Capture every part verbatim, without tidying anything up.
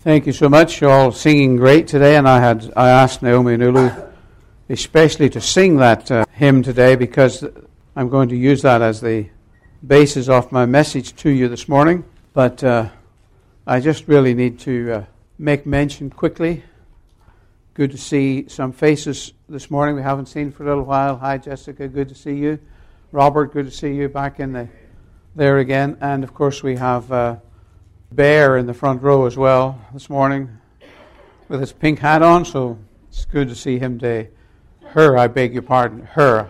Thank you so much. You're all singing great today, and I had I asked Naomi and Ulu especially to sing that uh, hymn today because I'm going to use that as the basis of my message to you this morning. But uh, I just really need to uh, make mention quickly. Good to see some faces this morning we haven't seen for a little while. Hi, Jessica. Good to see you. Robert, good to see you back in the there again. And of course, we have Uh, Bear in the front row as well this morning with his pink hat on, so it's good to see him today. Her, I beg your pardon, her.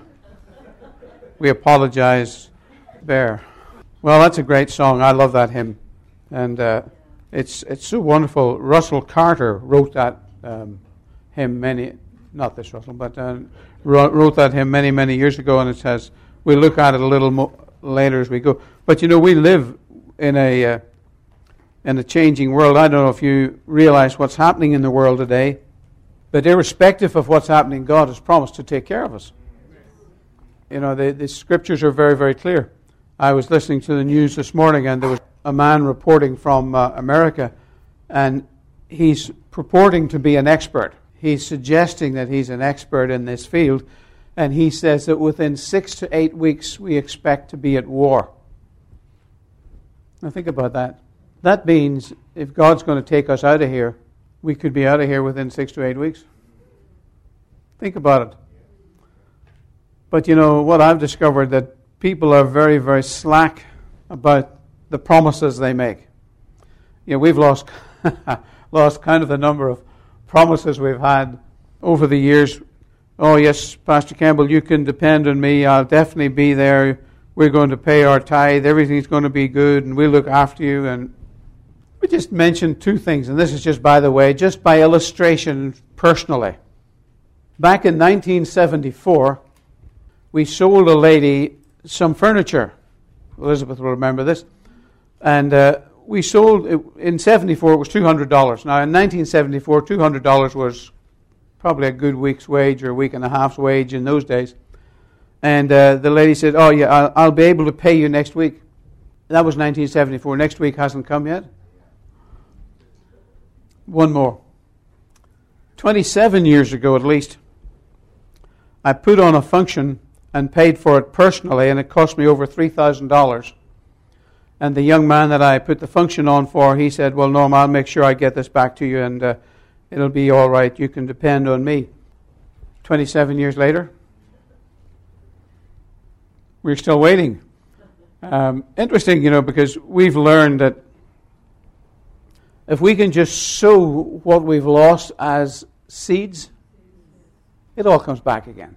We apologize, Bear. Well, that's a great song. I love that hymn. And uh, it's it's so wonderful. Russell Carter wrote that um, hymn many, not this Russell, but uh, wrote that hymn many, many years ago, and it says, we'll look at it a little mo- later as we go. But you know, we live in a... Uh, in a changing world. I don't know if you realize what's happening in the world today, but irrespective of what's happening, God has promised to take care of us. You know, the, the scriptures are very, very clear. I was listening to the news this morning, and there was a man reporting from uh, America, and he's purporting to be an expert. He's suggesting that he's an expert in this field, and he says that within six to eight weeks we expect to be at war. Now think about that. That means if God's going to take us out of here, we could be out of here within six to eight weeks. Think about it. But you know, what I've discovered, that people are very, very slack about the promises they make. You know, we've lost, lost kind of the number of promises we've had over the years. Oh yes, Pastor Campbell, you can depend on me. I'll definitely be there. We're going to pay our tithe. Everything's going to be good, and we'll look after you. And we just mentioned two things, and this is just by the way, just by illustration personally. Back in nineteen seventy-four, we sold a lady some furniture. Elizabeth will remember this. And uh, we sold, in seventy-four, it was two hundred dollars. Now, in nineteen seventy-four, two hundred dollars was probably a good week's wage or a week and a half's wage in those days. And uh, the lady said, oh yeah, I'll, I'll be able to pay you next week. That was nineteen seventy-four. Next week hasn't come yet. One more. twenty-seven years ago at least, I put on a function and paid for it personally, and it cost me over three thousand dollars. And the young man that I put the function on for, he said, well, Norm, I'll make sure I get this back to you, and uh, it'll be all right. You can depend on me. twenty-seven years later, we're still waiting. Um, interesting, you know, because we've learned that if we can just sow what we've lost as seeds, it all comes back again.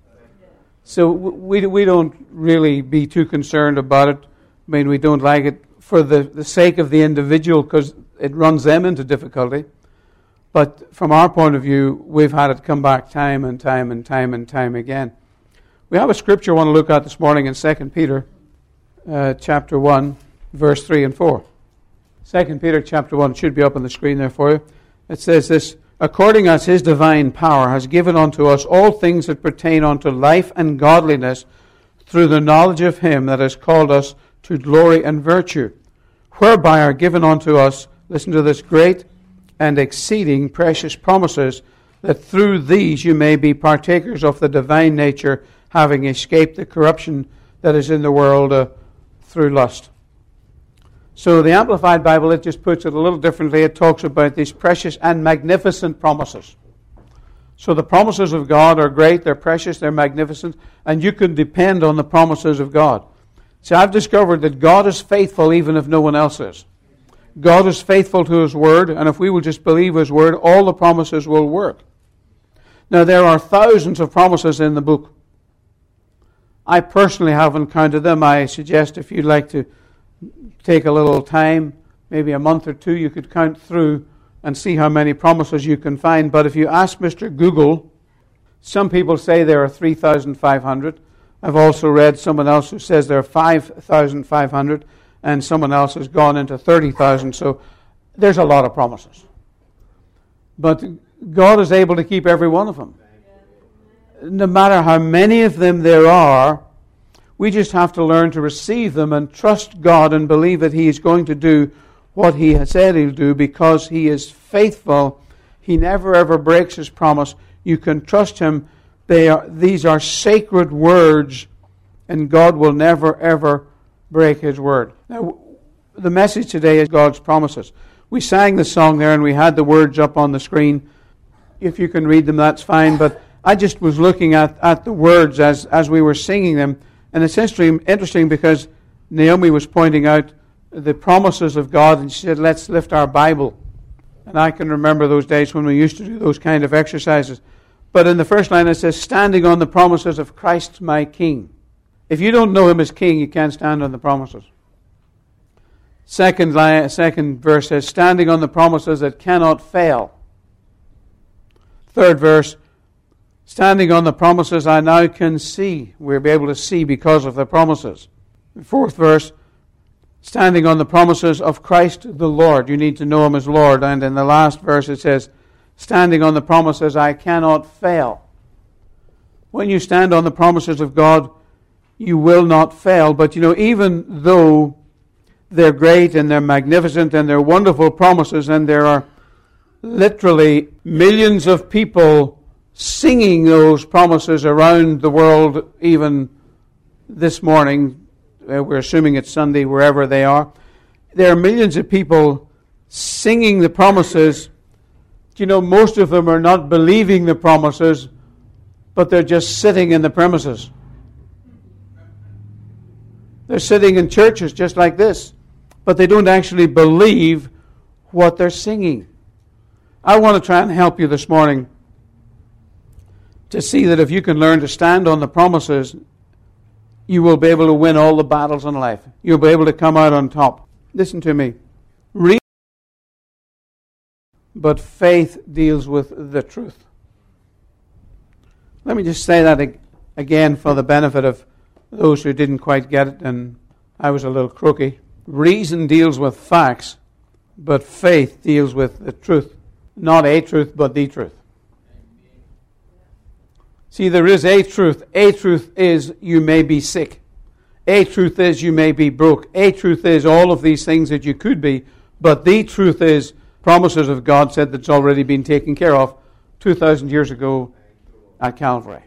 So we we don't really be too concerned about it. I mean, we don't like it for the, the sake of the individual because it runs them into difficulty. But from our point of view, we've had it come back time and time and time and time again. We have a scripture I want to look at this morning in Second Peter uh, chapter one, verse three and four. Second Peter chapter one, it should be up on the screen there for you. It says this, according as his divine power has given unto us all things that pertain unto life and godliness through the knowledge of him that has called us to glory and virtue, whereby are given unto us, listen to this, great and exceeding precious promises, that through these you may be partakers of the divine nature, having escaped the corruption that is in the world uh, through lust. So the Amplified Bible, it just puts it a little differently. It talks about these precious and magnificent promises. So the promises of God are great, they're precious, they're magnificent, and you can depend on the promises of God. See, I've discovered that God is faithful even if no one else is. God is faithful to His Word, and if we will just believe His Word, all the promises will work. Now, there are thousands of promises in the book. I personally haven't counted them. I suggest if you'd like to take a little time, maybe a month or two, you could count through and see how many promises you can find. But if you ask Mister Google, some people say there are three thousand five hundred. I've also read someone else who says there are five thousand five hundred, and someone else has gone into thirty thousand. So there's a lot of promises. But God is able to keep every one of them. No matter how many of them there are, we just have to learn to receive them and trust God and believe that He is going to do what He has said He'll do because He is faithful. He never ever breaks His promise. You can trust Him. They are, these are sacred words, and God will never ever break His word. Now, the message today is God's promises. We sang the song there, and we had the words up on the screen. If you can read them, that's fine. But I just was looking at, at the words as, as we were singing them, and it's interesting, interesting because Naomi was pointing out the promises of God, and she said, let's lift our Bible. And I can remember those days when we used to do those kind of exercises. But in the first line it says, standing on the promises of Christ my King. If you don't know Him as King, you can't stand on the promises. Second, line, second verse says, standing on the promises that cannot fail. Third verse, standing on the promises I now can see. We'll be able to see because of the promises. Fourth verse, standing on the promises of Christ the Lord. You need to know Him as Lord. And in the last verse it says, standing on the promises I cannot fail. When you stand on the promises of God, you will not fail. But you know, even though they're great and they're magnificent and they're wonderful promises, and there are literally millions of people singing those promises around the world even this morning. Uh, we're assuming it's Sunday wherever they are. There are millions of people singing the promises. You know, most of them are not believing the promises, but they're just sitting in the premises. They're sitting in churches just like this, but they don't actually believe what they're singing. I want to try and help you this morning to see that if you can learn to stand on the promises, you will be able to win all the battles in life. You'll be able to come out on top. Listen to me. Read, but faith deals with the truth. Let me just say that again for the benefit of those who didn't quite get it, and I was a little croaky. Reason deals with facts, but faith deals with the truth. Not a truth, but the truth. See, there is a truth. A truth is you may be sick. A truth is you may be broke. A truth is all of these things that you could be. But the truth is promises of God said that's already been taken care of two thousand years ago at Calvary.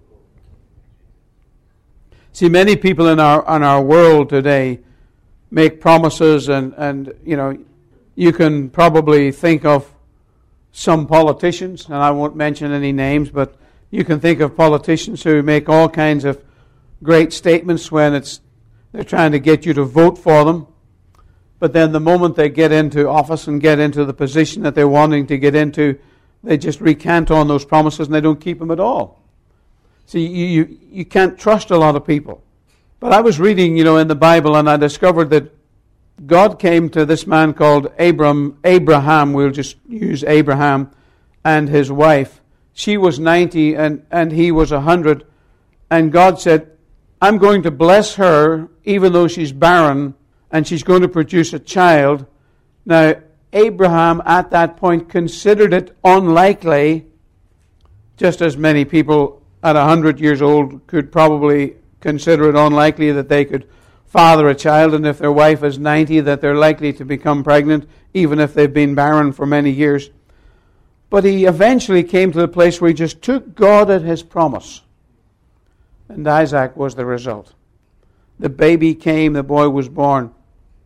See, many people in our in our world today make promises, and, and you know, you can probably think of some politicians, and I won't mention any names, but you can think of politicians who make all kinds of great statements when it's they're trying to get you to vote for them. But then the moment they get into office and get into the position that they're wanting to get into, they just recant on those promises and they don't keep them at all. See, you, you, you can't trust a lot of people. But I was reading, you know, in the Bible, and I discovered that God came to this man called Abram, Abraham, we'll just use Abraham, and his wife. She was ninety and, and he was one hundred. And God said, I'm going to bless her even though she's barren, and she's going to produce a child. Now, Abraham at that point considered it unlikely, just as many people at one hundred years old could probably consider it unlikely that they could father a child, and if their wife is ninety, that they're likely to become pregnant, even if they've been barren for many years. But he eventually came to the place where he just took God at His promise. And Isaac was the result. The baby came, the boy was born.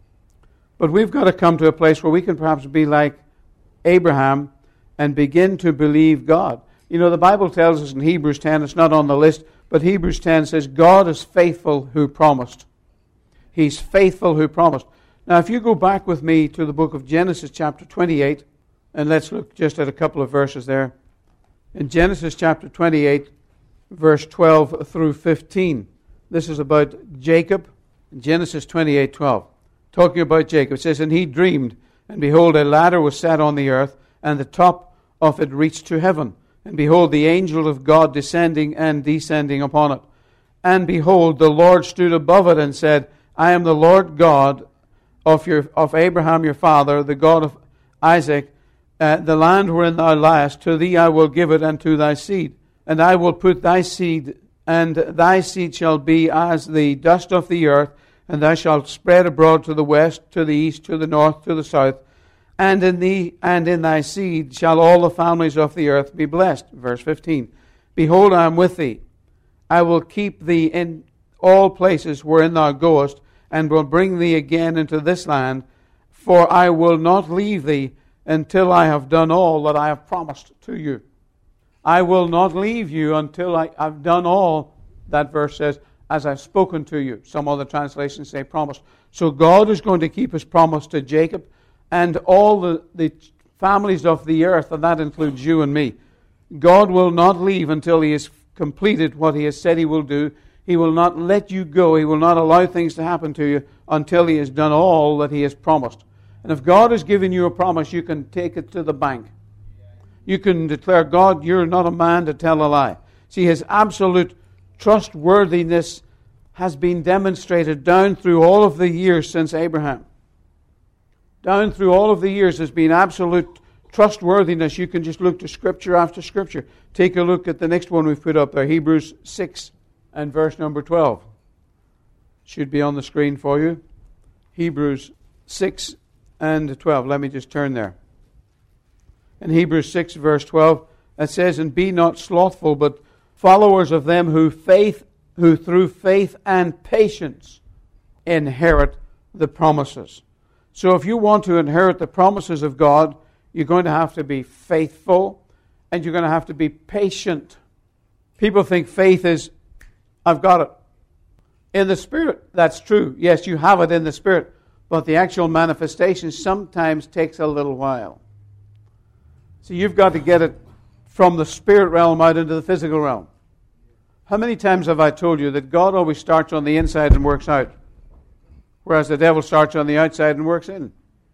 But we've got to come to a place where we can perhaps be like Abraham and begin to believe God. You know, the Bible tells us in Hebrews ten, it's not on the list, but Hebrews ten says, God is faithful who promised. He's faithful who promised. Now, if you go back with me to the book of Genesis chapter twenty-eight, and let's look just at a couple of verses there. In Genesis chapter twenty-eight, verse twelve through fifteen. This is about Jacob. Genesis twenty-eight twelve. Talking about Jacob. It says, and he dreamed, and behold, a ladder was set on the earth, and the top of it reached to heaven. And behold, the angel of God descending and descending upon it. And behold, the Lord stood above it and said, I am the Lord God of your of Abraham your father, the God of Isaac. Uh, the land wherein thou liest, to thee I will give it, and to thy seed. And I will put thy seed, and thy seed shall be as the dust of the earth, and thou shalt spread abroad to the west, to the east, to the north, to the south, and in thee and in thy seed shall all the families of the earth be blessed. Verse fifteen. Behold, I am with thee. I will keep thee in all places wherein thou goest, and will bring thee again into this land, for I will not leave thee until I have done all that I have promised to you. I will not leave you until I have done all, that verse says, as I've spoken to you. Some other translations say promised. So God is going to keep his promise to Jacob and all the, the families of the earth, and that includes you and me. God will not leave until he has completed what he has said he will do. He will not let you go. He will not allow things to happen to you until he has done all that he has promised. And if God has given you a promise, you can take it to the bank. You can declare, God, you're not a man to tell a lie. See, his absolute trustworthiness has been demonstrated down through all of the years since Abraham. Down through all of the years has been absolute trustworthiness. You can just look to Scripture after Scripture. Take a look at the next one we've put up there, Hebrews six and verse number twelve. Should be on the screen for you. Hebrews six and twelve. Let me just turn there. In Hebrews six verse twelve, it says, and be not slothful, but followers of them who faith, who through faith and patience inherit the promises. So if you want to inherit the promises of God, you're going to have to be faithful, and you're going to have to be patient. People think faith is, I've got it. In the Spirit, that's true. Yes, you have it in the Spirit, but the actual manifestation sometimes takes a little while. So you've got to get it from the spirit realm out into the physical realm. How many times have I told you that God always starts on the inside and works out, whereas the devil starts on the outside and works in?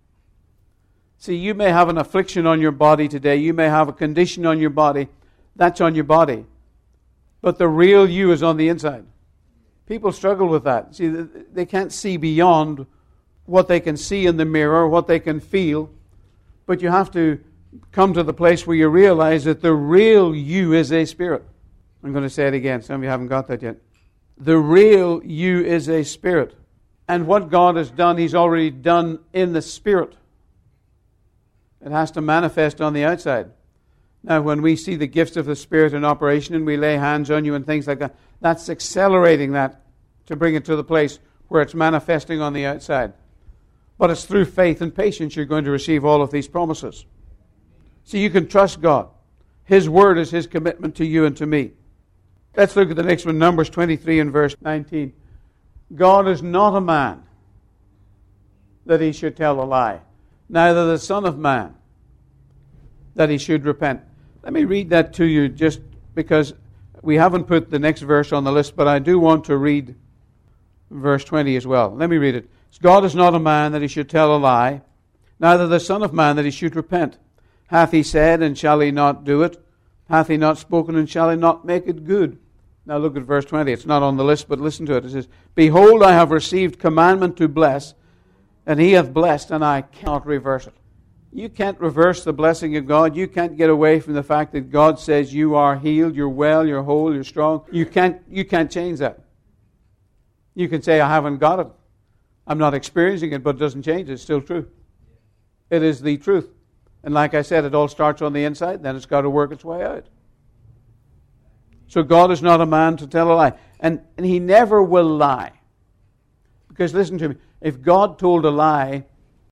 See, you may have an affliction on your body today. You may have a condition on your body. That's on your body. But the real you is on the inside. People struggle with that. See, they can't see beyond what they can see in the mirror, what they can feel. But you have to come to the place where you realize that the real you is a spirit. I'm going to say it again. Some of you haven't got that yet. The real you is a spirit. And what God has done, He's already done in the spirit. It has to manifest on the outside. Now, when we see the gifts of the Spirit in operation and we lay hands on you and things like that, that's accelerating that to bring it to the place where it's manifesting on the outside. But it's through faith and patience you're going to receive all of these promises. So you can trust God. His word is His commitment to you and to me. Let's look at the next one, Numbers twenty-three and verse nineteen. God is not a man that He should tell a lie, neither the Son of Man that He should repent. Let me read that to you just because we haven't put the next verse on the list, but I do want to read verse twenty as well. Let me read it. God is not a man that He should tell a lie, neither the Son of Man that He should repent. Hath He said, and shall He not do it? Hath He not spoken, and shall He not make it good? Now look at verse twenty. It's not on the list, but listen to it. It says, behold, I have received commandment to bless, and He hath blessed, and I cannot reverse it. You can't reverse the blessing of God. You can't get away from the fact that God says you are healed, you're well, you're whole, you're strong. You can't, you can't change that. You can say, I haven't got it. I'm not experiencing it, but it doesn't change. It's still true. It is the truth. And like I said, it all starts on the inside, then it's got to work its way out. So God is not a man to tell a lie. And, and He never will lie. Because listen to me, if God told a lie,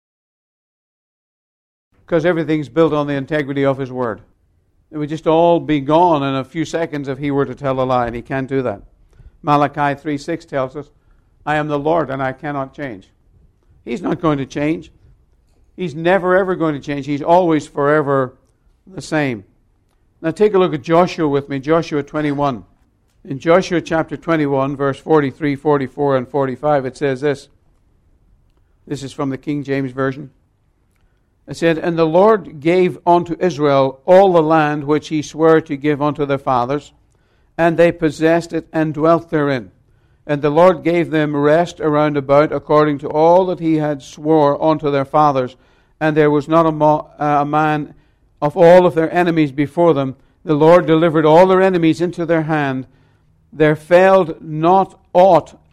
because everything's built on the integrity of His word, it would just all be gone in a few seconds if He were to tell a lie, and He can't do that. Malachi three six tells us, I am the Lord and I cannot change. He's not going to change. He's never ever going to change. He's always forever the same. Now take a look at Joshua with me, Joshua twenty-one. In Joshua chapter twenty-one, verse forty-three, forty-four, and forty-five, it says this. This is from the King James Version. It said, and the Lord gave unto Israel all the land which He sware to give unto their fathers, and they possessed it and dwelt therein. And the Lord gave them rest around about according to all that He had swore unto their fathers. And there was not a, mo- uh, a man of all of their enemies before them. The Lord delivered all their enemies into their hand. There failed not aught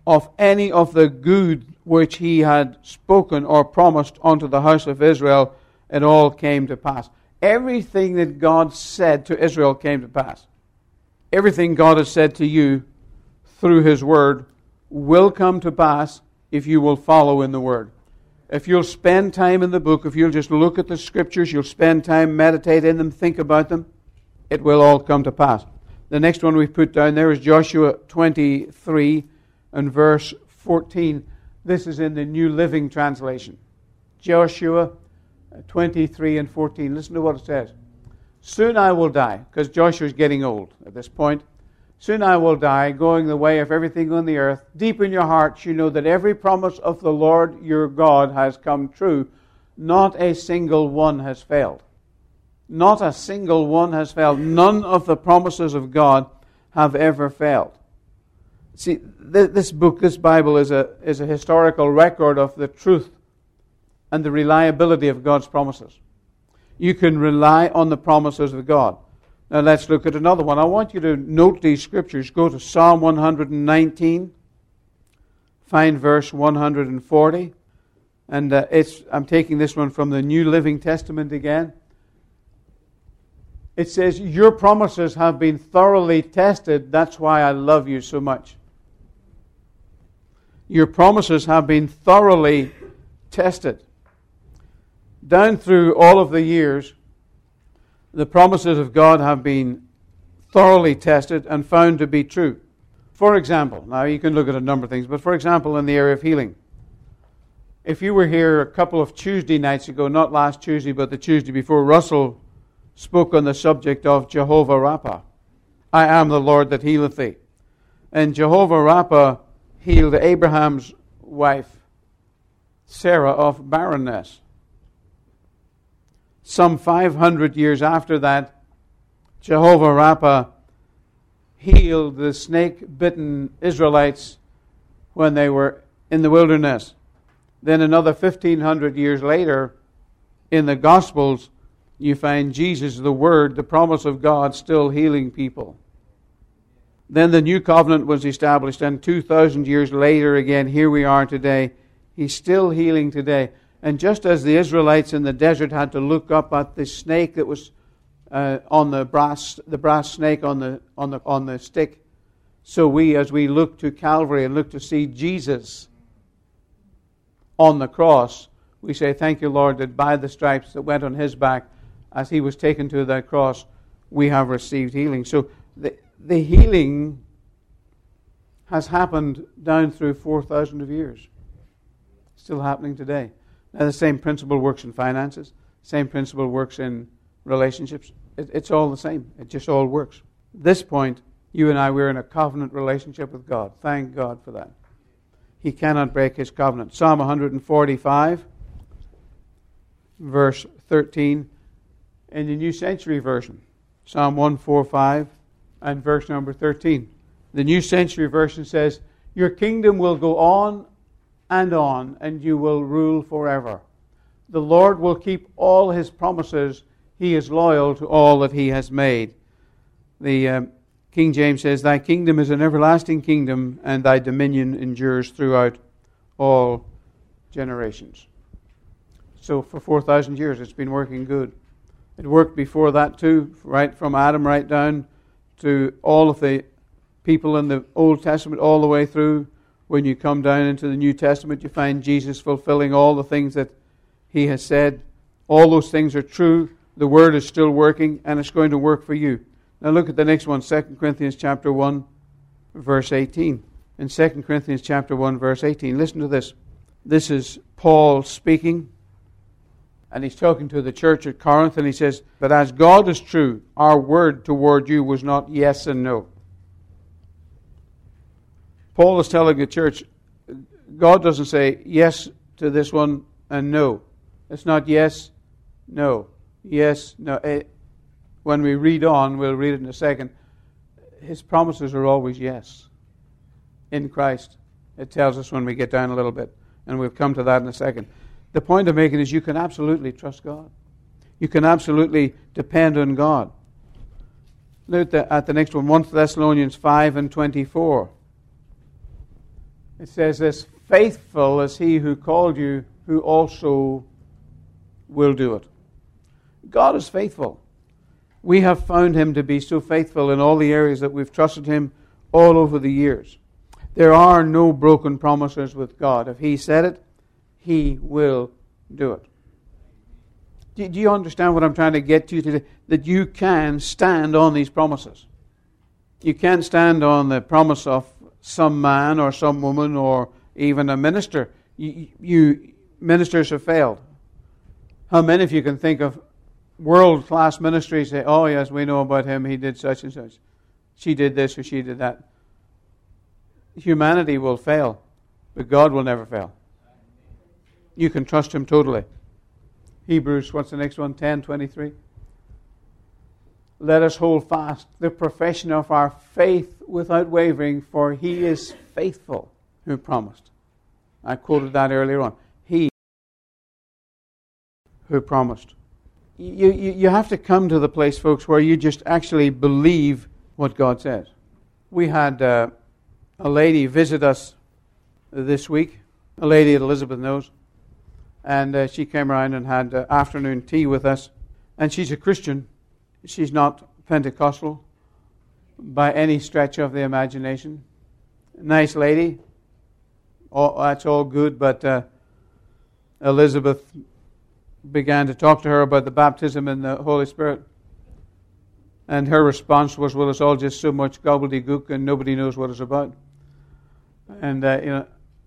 of any of the good which he had spoken or promised unto the house of Israel, it all came to pass. Everything that God said to Israel came to pass. Everything God has said to you through His Word will come to pass if you will follow in the Word. If you'll spend time in the book, if you'll just look at the Scriptures, you'll spend time, meditate in them, think about them, it will all come to pass. The next one we've put down there is Joshua twenty-three and verse fourteen. This is in the New Living Translation. Joshua twenty-three and fourteen. Listen to what it says. Soon I will die, because Joshua's getting old at this point. Soon I will die, going the way of everything on the earth. Deep in your hearts you know that every promise of the Lord your God has come true. Not a single one has failed. Not a single one has failed. None of the promises of God have ever failed. See, th- this book, this Bible, is a, is a historical record of the truth and the reliability of God's promises. You can rely on the promises of God. Now let's look at another one. I want you to note these scriptures. Go to Psalm one hundred nineteen. Find verse one hundred forty. And uh, it's I'm taking this one from the New Living Testament again. It says, your promises have been thoroughly tested. That's why I love you so much. Your promises have been thoroughly tested. Down through all of the years, the promises of God have been thoroughly tested and found to be true. For example, now you can look at a number of things, but for example, in the area of healing. If you were here a couple of Tuesday nights ago, not last Tuesday, but the Tuesday before, Russell spoke on the subject of Jehovah Rapha. I am the Lord that healeth thee. And Jehovah Rapha healed Abraham's wife, Sarah, of barrenness. Some five hundred years after that, Jehovah Rapha healed the snake-bitten Israelites when they were in the wilderness. Then another fifteen hundred years later, in the Gospels, you find Jesus, the Word, the promise of God, still healing people. Then the New Covenant was established, and two thousand years later again, here we are today. He's still healing today. And just as the Israelites in the desert had to look up at the snake that was uh, on the brass, the brass snake on the on the on the stick, so we, as we look to Calvary and look to see Jesus on the cross, we say, "Thank you, Lord, that by the stripes that went on His back, as He was taken to that cross, we have received healing." So the the healing has happened down through four thousand of years. Still happening today. Now, the same principle works in finances. Same principle works in relationships. It, it's all the same. It just all works. At this point, you and I, we're in a covenant relationship with God. Thank God for that. He cannot break His covenant. Psalm one forty-five, verse thirteen, in the New Century Version. Psalm one forty-five and verse number thirteen. The New Century Version says, your kingdom will go on and on, and you will rule forever. The Lord will keep all His promises. He is loyal to all that He has made. The um, King James says, thy kingdom is an everlasting kingdom, and thy dominion endures throughout all generations. So for four thousand years it's been working good. It worked before that too, right from Adam right down to all of the people in the Old Testament all the way through. When you come down into the New Testament, you find Jesus fulfilling all the things that He has said. All those things are true. The Word is still working, and it's going to work for you. Now look at the next one, Second Corinthians chapter one, verse eighteen. In Second Corinthians chapter one, verse eighteen, listen to this. This is Paul speaking, and he's talking to the church at Corinth, and he says, but as God is true, our word toward you was not yes and no. Paul is telling the church, God doesn't say yes to this one and no. It's not yes, no, yes, no. When we read on, we'll read it in a second, His promises are always yes. In Christ. It tells us when we get down a little bit, and we'll come to that in a second. The point I'm making is you can absolutely trust God. You can absolutely depend on God. Look at the, at the next one, First Thessalonians five and twenty-four. It says this, faithful is he who called you, who also will do it. God is faithful. We have found him to be so faithful in all the areas that we've trusted him all over the years. There are no broken promises with God. If he said it, he will do it. Do, do you understand what I'm trying to get to you today? That you can stand on these promises. You can't stand on the promise of some man or some woman or even a minister. You, you ministers have failed. How many of you can think of world-class ministries say, oh yes, we know about him, he did such and such. She did this or she did that. Humanity will fail, but God will never fail. You can trust him totally. Hebrews, what's the next one? ten twenty-three. Let us hold fast the profession of our faith without wavering, for he is faithful who promised. I quoted that earlier on. He who promised. You, you, you have to come to the place, folks, where you just actually believe what God says. We had uh, a lady visit us this week, a lady that Elizabeth knows, and uh, she came around and had uh, afternoon tea with us, and she's a Christian. She's not Pentecostal by any stretch of the imagination. Nice lady. All, that's all good, but uh, Elizabeth began to talk to her about the baptism in the Holy Spirit. And her response was, well, it's all just so much gobbledygook and nobody knows what it's about. And, uh, you know,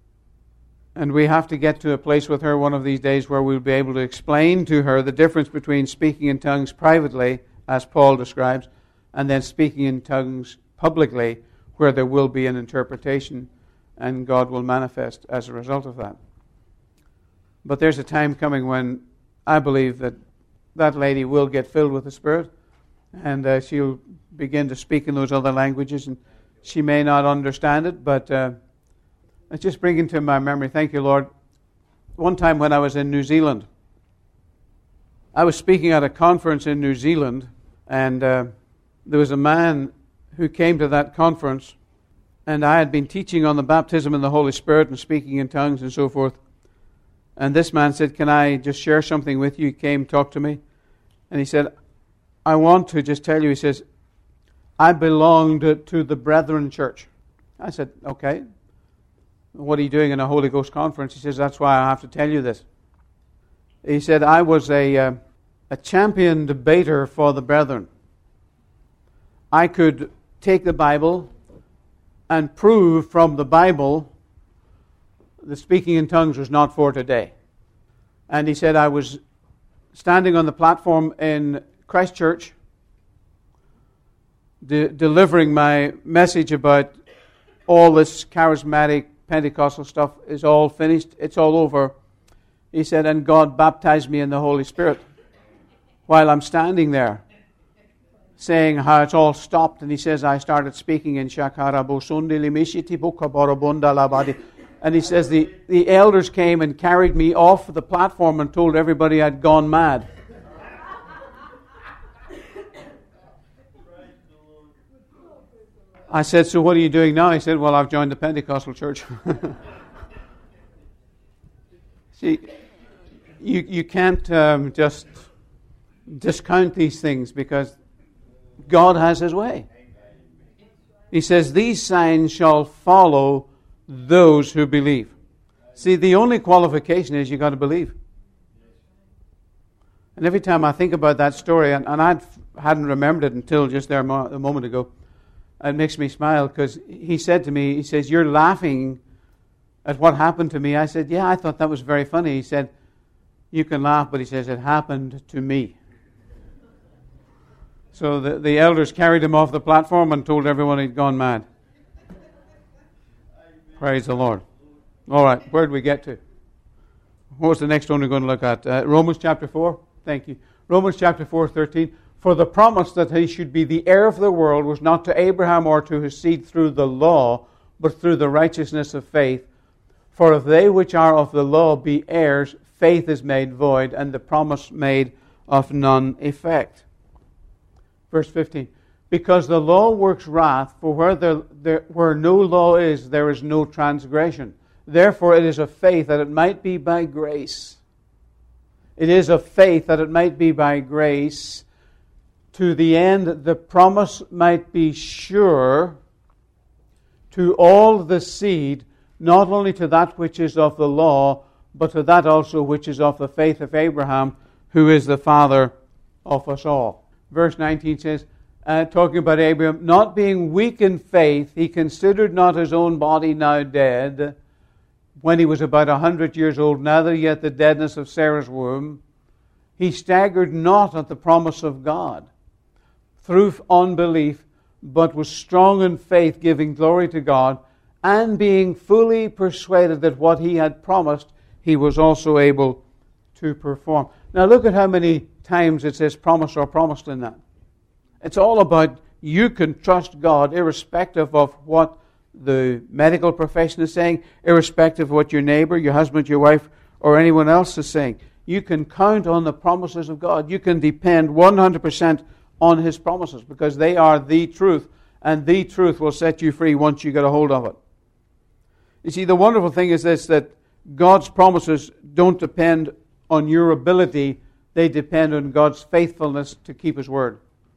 and we have to get to a place with her one of these days where we'll be able to explain to her the difference between speaking in tongues privately, as Paul describes, and then speaking in tongues publicly, where there will be an interpretation and God will manifest as a result of that. But there's a time coming when I believe that that lady will get filled with the Spirit, and uh, she'll begin to speak in those other languages, and she may not understand it, but uh, let's just bring into my memory, thank you, Lord, one time when I was in New Zealand. I was speaking at a conference in New Zealand, and uh, there was a man who came to that conference, and I had been teaching on the baptism in the Holy Spirit and speaking in tongues and so forth. And this man said, can I just share something with you? He came, talked to me, and he said, I want to just tell you, he says, I belonged to, to the Brethren Church. I said, okay. What are you doing in a Holy Ghost conference? He says, that's why I have to tell you this. He said, I was a, uh, a champion debater for the Brethren. I could take the Bible and prove from the Bible the speaking in tongues was not for today. And he said, I was standing on the platform in Christchurch de- delivering my message about all this charismatic Pentecostal stuff is all finished, it's all over. He said, and God baptized me in the Holy Spirit while I'm standing there saying how it's all stopped. And he says, I started speaking in Shakara Bosundi Limishiti Bukaborobunda Labadi. And he says, the, the elders came and carried me off the platform and told everybody I'd gone mad. I said, so what are you doing now? He said, well, I've joined the Pentecostal church. See, you, you can't um, just discount these things because God has his way. He says, these signs shall follow those who believe. See, the only qualification is you got to believe. And every time I think about that story, and, and I hadn't remembered it until just there a moment ago, it makes me smile because he said to me, he says, you're laughing at what happened to me. I said, yeah, I thought that was very funny. He said, you can laugh, but he says, it happened to me. So the, the elders carried him off the platform and told everyone he'd gone mad. Praise the Lord. All right, where did we get to? What was the next one we're going to look at? Uh, Romans chapter four. Thank you. Romans chapter four, thirteen. For the promise that he should be the heir of the world was not to Abraham or to his seed through the law, but through the righteousness of faith. For if they which are of the law be heirs, faith is made void, and the promise made of none effect. Verse fifteen. Because the law works wrath, for where, there, there, where no law is, there is no transgression. Therefore it is of faith that it might be by grace. It is of faith that it might be by grace, to the end that the promise might be sure to all the seed, not only to that which is of the law, but to that also which is of the faith of Abraham, who is the father of us all. Verse nineteen says, uh, talking about Abraham, not being weak in faith, he considered not his own body now dead, when he was about a hundred years old, neither yet the deadness of Sarah's womb. He staggered not at the promise of God through unbelief, but was strong in faith, giving glory to God, and being fully persuaded that what he had promised, he was also able to perform. Now look at how many times it says promise or promised in that. It's all about you can trust God irrespective of what the medical profession is saying, irrespective of what your neighbor, your husband, your wife, or anyone else is saying. You can count on the promises of God. You can depend one hundred percent on His promises, because they are the truth, and the truth will set you free once you get a hold of it. You see, the wonderful thing is this, that God's promises don't depend on your ability, they depend on God's faithfulness to keep His word.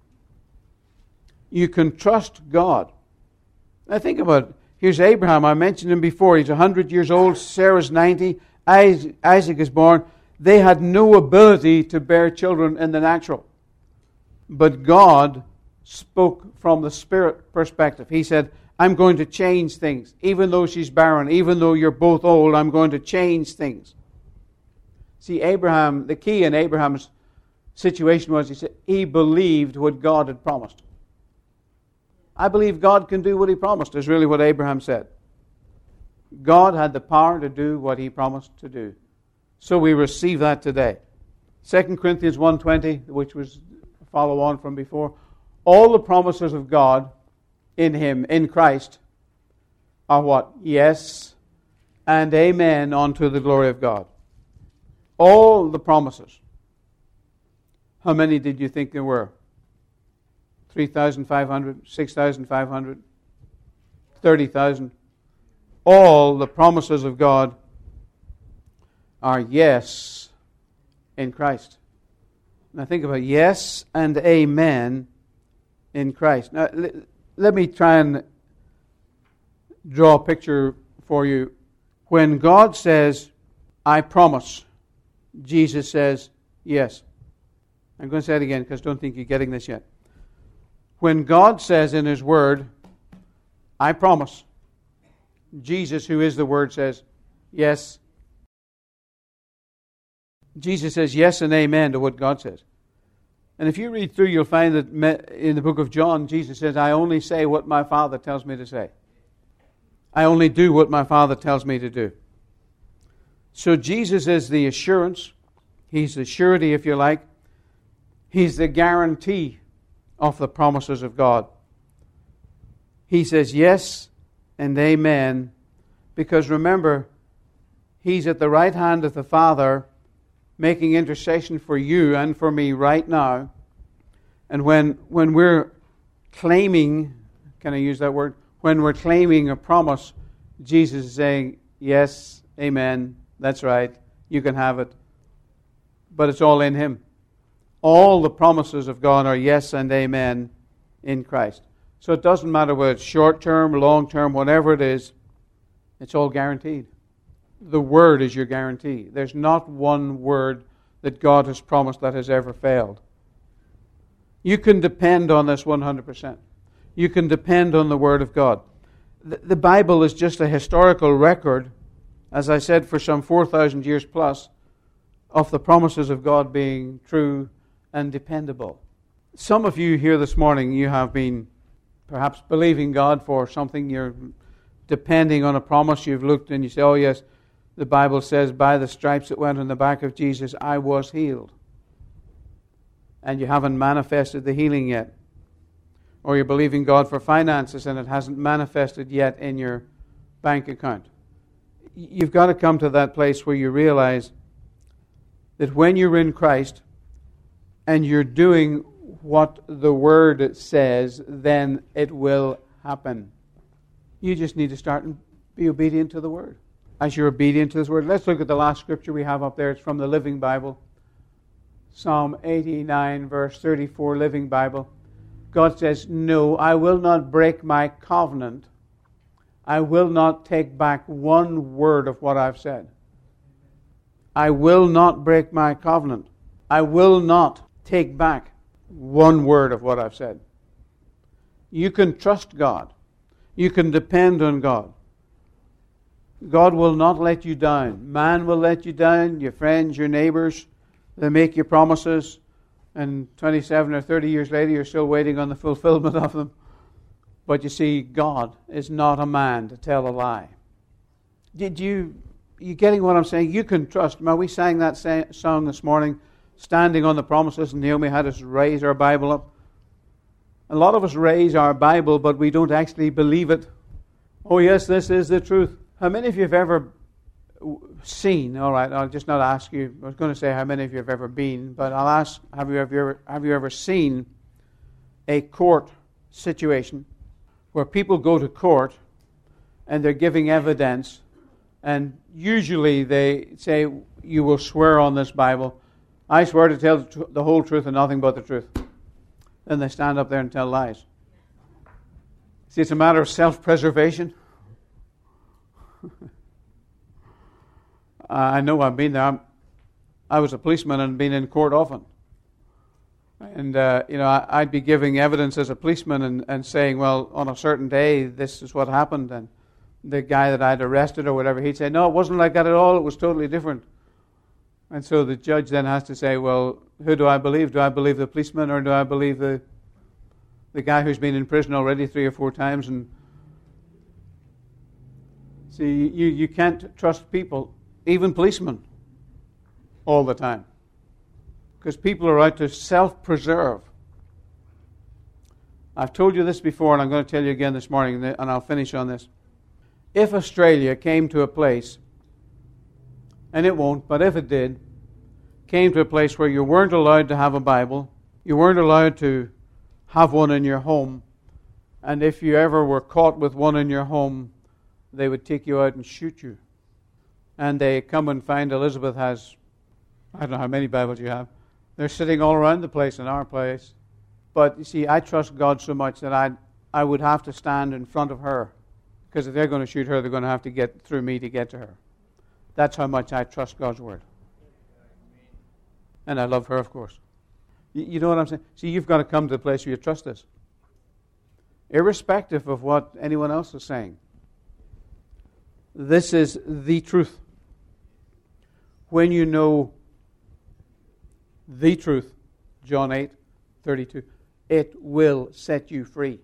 You can trust God. Now think about it. Here's Abraham. I mentioned him before. He's one hundred years old. Sarah's ninety. Isaac is born. They had no ability to bear children in the natural. But God spoke from the Spirit perspective. He said, I'm going to change things. Even though she's barren, even though you're both old, I'm going to change things. See, Abraham, the key in Abraham's situation was he said he believed what God had promised. I believe God can do what He promised, is really what Abraham said. God had the power to do what He promised to do. So we receive that today. Second Corinthians one twenty, which was a follow on from before. All the promises of God in Him, in Christ, are what? Yes and amen unto the glory of God. All the promises. How many did you think there were? three thousand five hundred, six thousand five hundred, thirty thousand. All the promises of God are yes in Christ. Now think about yes and amen in Christ. Now let me try and draw a picture for you. When God says, I promise, Jesus says, yes. I'm going to say it again because I don't think you're getting this yet. When God says in His Word, I promise, Jesus, who is the Word, says, yes. Jesus says yes and amen to what God says. And if you read through, you'll find that in the book of John, Jesus says, I only say what my Father tells me to say. I only do what my Father tells me to do. So Jesus is the assurance. He's the surety, if you like. He's the guarantee of the promises of God. He says yes and amen, because remember, He's at the right hand of the Father making intercession for you and for me right now. And when when we're claiming, can I use that word? When we're claiming a promise, Jesus is saying, yes, amen, that's right, you can have it. But it's all in Him. All the promises of God are yes and amen in Christ. So it doesn't matter whether it's short-term, long-term, whatever it is, it's all guaranteed. The Word is your guarantee. There's not one word that God has promised that has ever failed. You can depend on this one hundred percent. You can depend on the Word of God. The, the Bible is just a historical record, as I said, for some four thousand years plus, of the promises of God being true and dependable. Some of you here this morning, you have been perhaps believing God for something. You're depending on a promise. You've looked and you say, oh yes, the Bible says, by the stripes that went on the back of Jesus, I was healed. And you haven't manifested the healing yet. Or you're believing God for finances and it hasn't manifested yet in your bank account. You've got to come to that place where you realize that when you're in Christ and you're doing what the Word says, then it will happen. You just need to start and be obedient to the Word. As you're obedient to this Word, let's look at the last scripture we have up there. It's from the Living Bible. Psalm eighty-nine, verse thirty-four, Living Bible. God says, no, I will not break my covenant. I will not take back one word of what I've said. I will not break my covenant. I will not take back one word of what I've said. You can trust God. You can depend on God. God will not let you down. Man will let you down. Your friends, your neighbors, they make you promises, and twenty-seven or thirty years later you're still waiting on the fulfillment of them. But you see, God is not a man to tell a lie. Did you, you getting what I'm saying? You can trust. Man, we sang that song this morning, Standing on the Promises, and Naomi had us raise our Bible up. A lot of us raise our Bible, but we don't actually believe it. Oh yes, this is the truth. How many of you have ever seen, all right, I'll just not ask you, I was going to say how many of you have ever been, but I'll ask, have you ever, have you ever seen a court situation where people go to court and they're giving evidence, and usually they say, you will swear on this Bible, I swear to tell the whole truth and nothing but the truth. Then they stand up there and tell lies. See, it's a matter of self-preservation. I know I've been there. I'm, I was a policeman and been in court often. And, uh, you know, I, I'd be giving evidence as a policeman and, and saying, well, on a certain day, this is what happened. And the guy that I'd arrested or whatever, he'd say, no, it wasn't like that at all. It was totally different. And so the judge then has to say, well, who do I believe? Do I believe the policeman or do I believe the the guy who's been in prison already three or four times? And see, you, you can't trust people, even policemen, all the time. Because people are out to self-preserve. I've told you this before, and I'm going to tell you again this morning, and I'll finish on this. If Australia came to a place, and it won't, but if it did, came to a place where you weren't allowed to have a Bible, you weren't allowed to have one in your home, and if you ever were caught with one in your home, they would take you out and shoot you. And they come and find Elizabeth has, I don't know how many Bibles you have. They're sitting all around the place in our place. But you see, I trust God so much that I I would have to stand in front of her. Because if they're going to shoot her, they're going to have to get through me to get to her. That's how much I trust God's Word. And I love her, of course. You, you know what I'm saying? See, you've got to come to the place where you trust this. Irrespective of what anyone else is saying. This is the truth. When you know the truth, John eight thirty-two, it will set you free.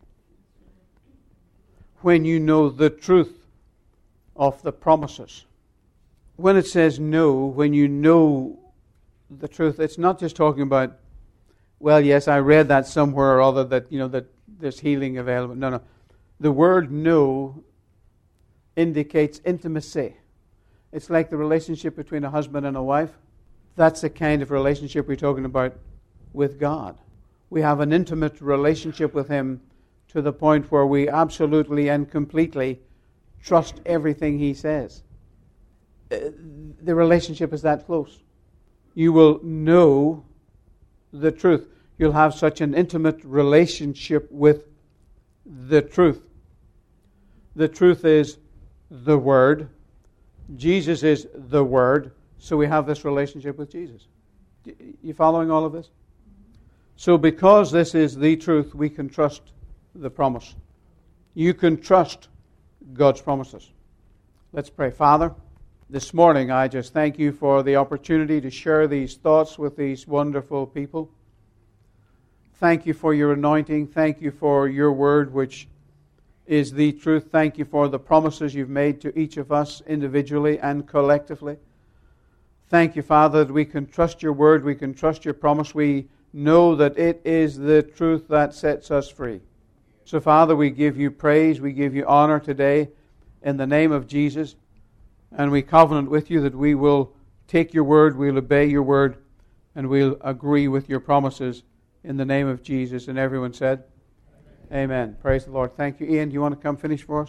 When you know the truth of the promises. When it says no, when you know the truth, it's not just talking about, well, yes, I read that somewhere or other that, you know, that there's healing available. No, no. The word no indicates intimacy. It's like the relationship between a husband and a wife. That's the kind of relationship we're talking about with God. We have an intimate relationship with Him to the point where we absolutely and completely trust everything He says. The relationship is that close. You will know the truth. You'll have such an intimate relationship with the truth. The truth is the Word. Jesus is the Word. So we have this relationship with Jesus. You following all of this? So because this is the truth, we can trust the promise. You can trust God's promises. Let's pray. Father, this morning I just thank you for the opportunity to share these thoughts with these wonderful people. Thank you for your anointing. Thank you for your word, which is the truth. Thank you for the promises you've made to each of us individually and collectively. Thank you, Father, that we can trust your word, we can trust your promise. We know that it is the truth that sets us free. So, Father, we give you praise, we give you honor today in the name of Jesus. And we covenant with you that we will take your word, we'll obey your word, and we'll agree with your promises in the name of Jesus. And everyone said, Amen. Amen. Praise the Lord. Thank you. Ian, do you want to come finish for us?